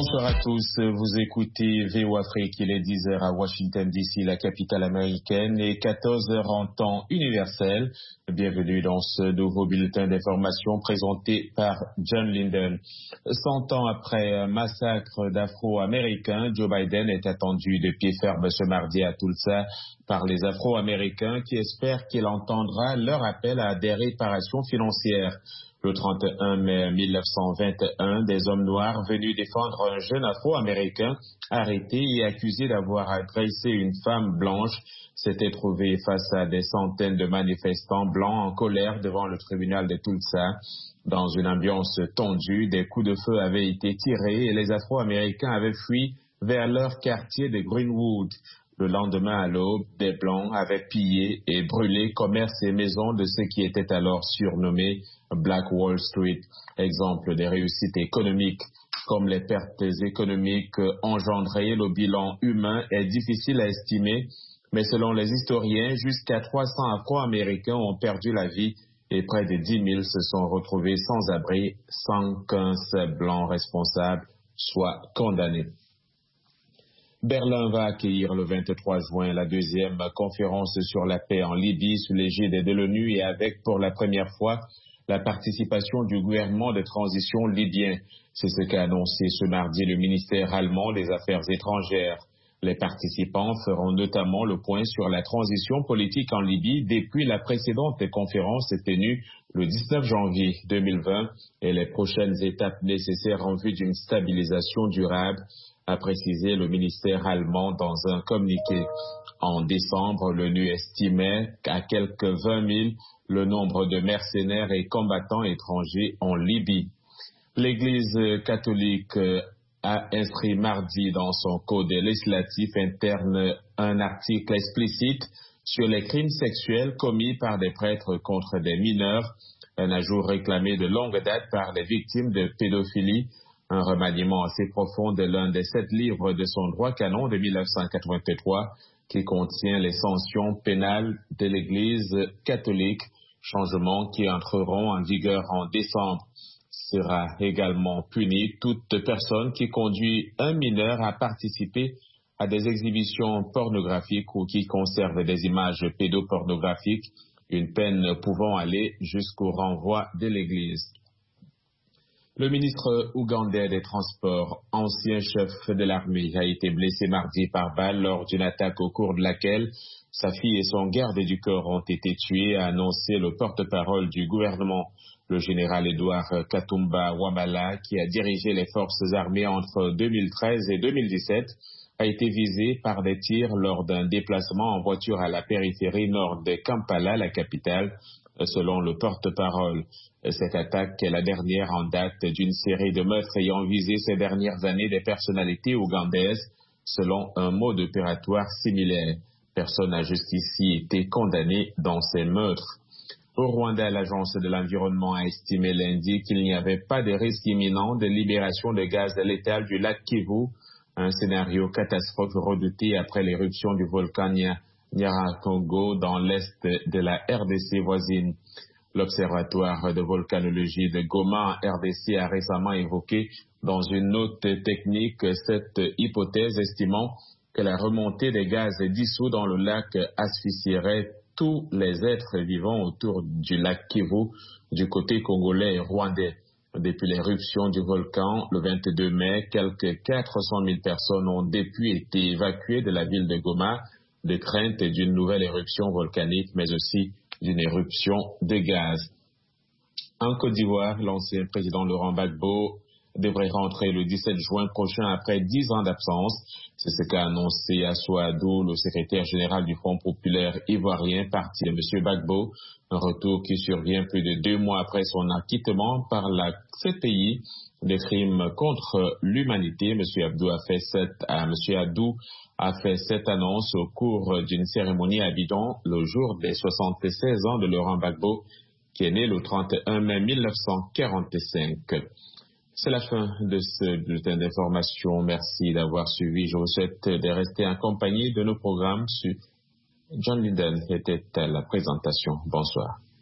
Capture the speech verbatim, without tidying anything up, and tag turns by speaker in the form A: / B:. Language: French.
A: Bonsoir à tous, vous écoutez V O Afrique, il est dix heures à Washington D C, la capitale américaine, et quatorze heures en temps universel. Bienvenue dans ce nouveau bulletin d'information présenté par John Linden. Cent ans après un massacre d'Afro-Américains, Joe Biden est attendu de pied ferme ce mardi à Tulsa par les Afro-Américains qui espèrent qu'il entendra leur appel à des réparations financières. Le trente et un mai mille neuf cent vingt et un, des hommes noirs venus défendre un jeune Afro-Américain arrêté et accusé d'avoir agressé une femme blanche s'étaient trouvés face à des centaines de manifestants blancs en colère devant le tribunal de Tulsa. Dans une ambiance tendue, des coups de feu avaient été tirés et les Afro-Américains avaient fui vers leur quartier de Greenwood. Le lendemain à l'aube, des Blancs avaient pillé et brûlé commerces et maisons de ce qui était alors surnommé Black Wall Street. Exemple des réussites économiques. Comme les pertes économiques engendrées, le bilan humain est difficile à estimer, mais selon les historiens, jusqu'à trois cents Afro-Américains ont perdu la vie et près de dix mille se sont retrouvés sans abri, sans qu'un seul Blanc responsable soit condamné. Berlin va accueillir le vingt-trois juin la deuxième conférence sur la paix en Libye sous l'égide de l'ONU et avec pour la première fois la participation du gouvernement de transition libyen. C'est ce qu'a annoncé ce mardi le ministère allemand des Affaires étrangères. Les participants feront notamment le point sur la transition politique en Libye depuis la précédente conférence tenue le dix-neuf janvier deux mille vingt et les prochaines étapes nécessaires en vue d'une stabilisation durable, a précisé le ministère allemand dans un communiqué. En décembre, l'ONU estimait à quelques vingt mille le nombre de mercenaires et combattants étrangers en Libye. L'Église catholique a inscrit mardi dans son code législatif interne un article explicite sur les crimes sexuels commis par des prêtres contre des mineurs, un ajout réclamé de longue date par les victimes de pédophilie. Un remaniement assez profond de l'un des sept livres de son droit canon de mille neuf cent quatre-vingt-trois qui contient les sanctions pénales de l'Église catholique, changements qui entreront en vigueur en décembre. Sera également punie toute personne qui conduit un mineur à participer à des exhibitions pornographiques ou qui conserve des images pédopornographiques, une peine pouvant aller jusqu'au renvoi de l'Église. Le ministre ougandais des Transports, ancien chef de l'armée, a été blessé mardi par balle lors d'une attaque au cours de laquelle sa fille et son garde du corps ont été tués, a annoncé le porte-parole du gouvernement. Le général Edouard Katumba Wamala, qui a dirigé les forces armées entre deux mille treize et deux mille dix-sept, a été visé par des tirs lors d'un déplacement en voiture à la périphérie nord de Kampala, la capitale, selon le porte-parole. Cette attaque est la dernière en date d'une série de meurtres ayant visé ces dernières années des personnalités ougandaises, selon un mode opératoire similaire. Personne n'a jusqu'ici été condamné dans ces meurtres. Au Rwanda, l'Agence de l'environnement a estimé lundi qu'il n'y avait pas de risque imminent de libération de gaz létal du lac Kivu, un scénario catastrophe redouté après l'éruption du volcan Nyiragongo dans l'est de la R D C voisine. L'Observatoire de volcanologie de Goma en R D C a récemment évoqué dans une note technique cette hypothèse, estimant que la remontée des gaz dissous dans le lac asphyxierait tous les êtres vivants autour du lac Kivu du côté congolais et rwandais. Depuis l'éruption du volcan le vingt-deux mai, quelques quatre cent mille personnes ont depuis été évacuées de la ville de Goma de crainte d'une nouvelle éruption volcanique, mais aussi d'une éruption de gaz. En Côte d'Ivoire, l'ancien président Laurent Gbagbo devrait rentrer le dix-sept juin prochain après dix ans d'absence. C'est ce qu'a annoncé Assoadou, le secrétaire général du Front populaire ivoirien, parti de M. Gbagbo, un retour qui survient plus de deux mois après son acquittement par la C P I des crimes contre l'humanité. M. Abdou a fait cette, à M. Abdou a fait cette annonce au cours d'une cérémonie à Abidjan le jour des soixante-seize ans de Laurent Gbagbo, qui est né le trente et un mai mille neuf cent quarante-cinq. C'est la fin de ce bulletin d'information. Merci d'avoir suivi. Je vous souhaite de rester en compagnie de nos programmes. John Linden était à la présentation. Bonsoir.